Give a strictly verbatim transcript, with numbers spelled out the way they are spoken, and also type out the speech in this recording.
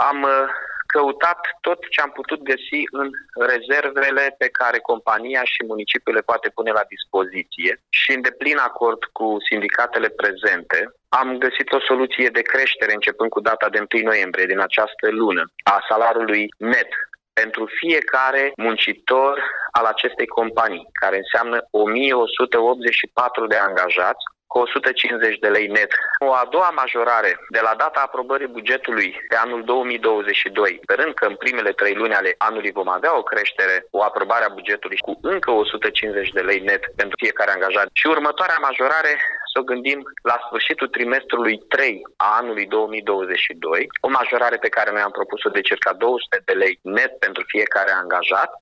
Am căutat tot ce am putut găsi în rezervele pe care compania și municipiul le poate pune la dispoziție și în deplin acord cu sindicatele prezente, am găsit o soluție de creștere începând cu data de întâi noiembrie din această lună a salariului net pentru fiecare muncitor al acestei companii, care înseamnă o mie o sută optzeci și patru de angajați, cu o sută cincizeci de lei net. O a doua majorare, de la data aprobării bugetului de anul două mii douăzeci și doi, sperând că în primele trei luni ale anului vom avea o creștere, o aprobare a bugetului cu încă o sută cincizeci de lei net pentru fiecare angajat. Și următoarea majorare, să o gândim la sfârșitul trimestrului trei a anului două mii douăzeci și doi, o majorare pe care noi am propus-o de circa două sute de lei net pentru fiecare angajat,